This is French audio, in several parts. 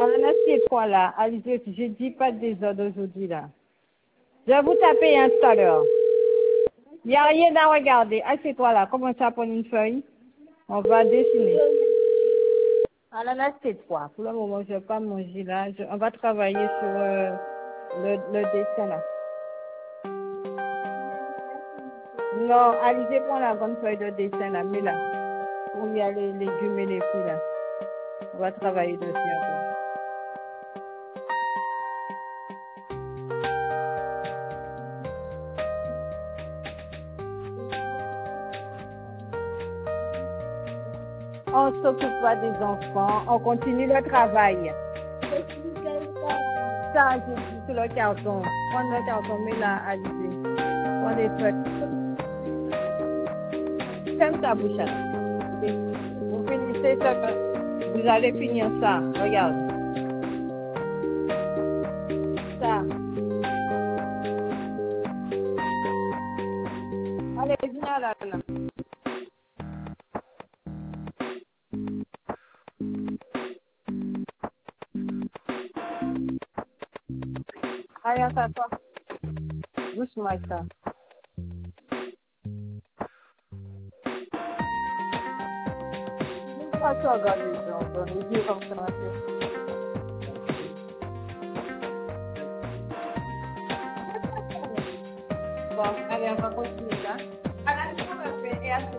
On a ces trois là. Alizé, je dis pas de désordre aujourd'hui là. Je vais vous taper un tout à l'heure. Il n'y a rien à regarder. Assieds-toi là. Commence à prendre une feuille. On va dessiner. Alors là, c'est trois. Pour le moment, je ne vais pas manger là. On va travailler sur le dessin là. Non, Alizé, prends la grande feuille de dessin là. Mets là. Où il y a les légumes et les fruits là. On va travailler dessus un peu. On ne s'occupe pas des enfants, on continue le travail. Ça, je dis sur le carton. Prends le carton, mets là, Alizé. Prends les feuilles. Ferme ta bouche là. Vous finissez ça, vous allez finir ça. Regarde. Ça. Allez, viens là. Allez, assis-toi. Doucement avec ça. Pas tu regardes les gens, les yeux comme ça. Bon, allez, on va continuer là. Allez, on va faire et assez.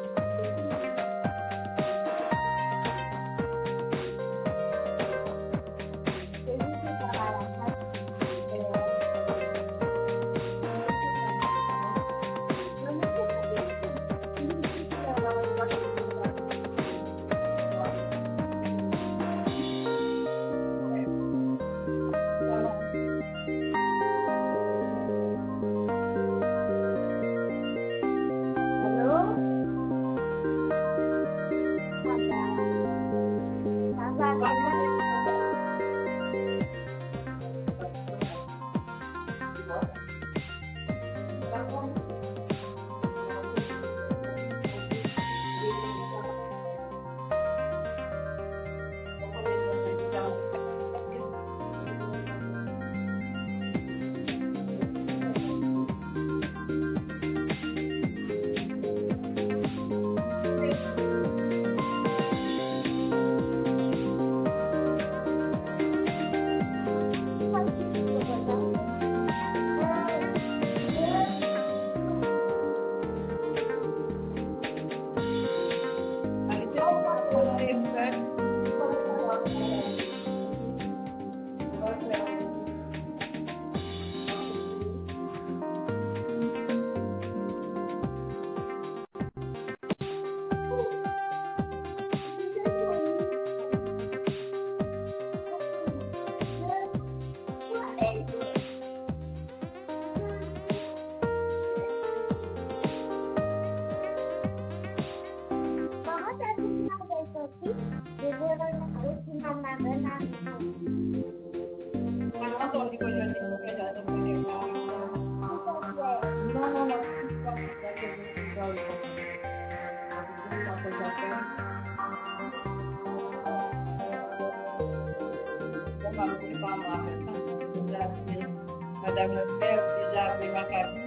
Madame le père, déjà appelé ma cabine.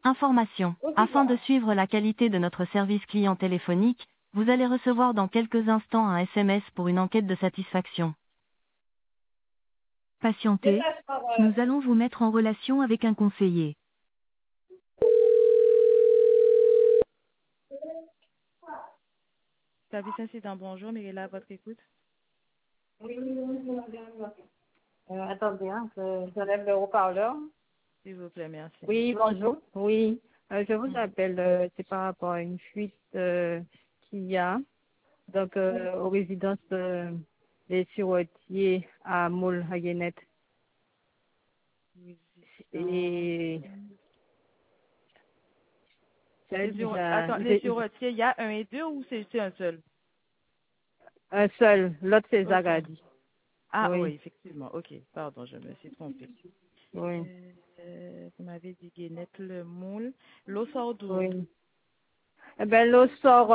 Information. Où tu Afin de vas? suivre la qualité de notre service client téléphonique, vous allez recevoir dans quelques instants un SMS pour une enquête de satisfaction. C'est Patientez, ça, je parle. nous allons vous mettre en relation avec un conseiller. Service incident, bonjour, Mirella, à votre écoute. Oui, oui, oui, oui, madame. Attendez, hein, je lève le haut-parleur. S'il vous plaît, merci. Oui, bonjour. Oui, je vous appelle, c'est par rapport à une fuite qu'il y a, donc aux résidences des Surotiers à Moule, à Guénette. Résidence. Et j'ai déjà Attends, les surotiers, il y a un et deux ou c'est un seul? un seul, l'autre c'est Ok. Zagadi. Ah oui, Oui, effectivement. Ok, pardon, je me suis trompée. oui, Vous m'avez dit Guénette, le moule. L'eau sort d'où? oui. Eh ben l'eau sort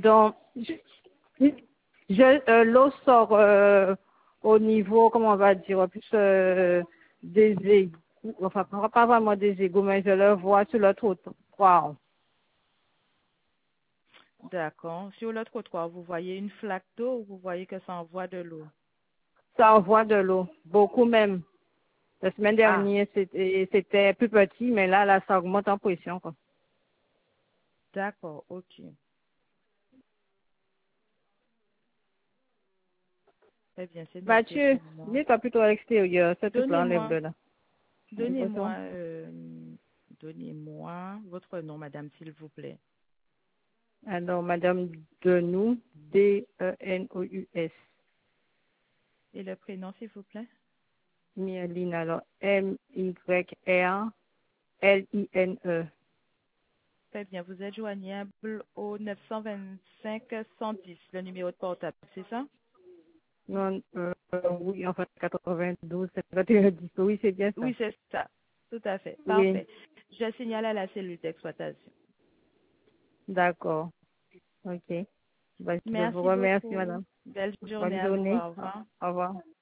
l'eau sort au niveau, comment on va dire, plus des égouts, enfin pas vraiment des égouts, mais je le vois sur le trottoir. D'accord. Sur le trottoir, vous voyez une flaque d'eau ou vous voyez que ça envoie de l'eau? Ça envoie de l'eau, beaucoup même. La semaine Ah, dernière, c'était plus petit, mais là, ça augmente en pression, quoi. d'accord, ok. Très bien, c'est noté Mathieu, pour moi. il est plutôt à l'extérieur, c'est tout là, Donnez-moi, enlève-le là. donnez-moi, donnez-moi votre nom, madame, s'il vous plaît. Alors, Madame Denous, Denous, Et le prénom, s'il vous plaît? Myrline, alors Myrline. Très bien, vous êtes joignable au 925 110, le numéro de portable, c'est ça? Non, oui, enfin 92, 10, oui, c'est bien ça. Oui, c'est ça. Tout à fait. Oui, Parfait. Je signale à la cellule d'exploitation. d'accord. Ok. Ben, je vous Merci remercie, beaucoup. madame. Belle journée Bonne à vous. journée. Au revoir. Au revoir.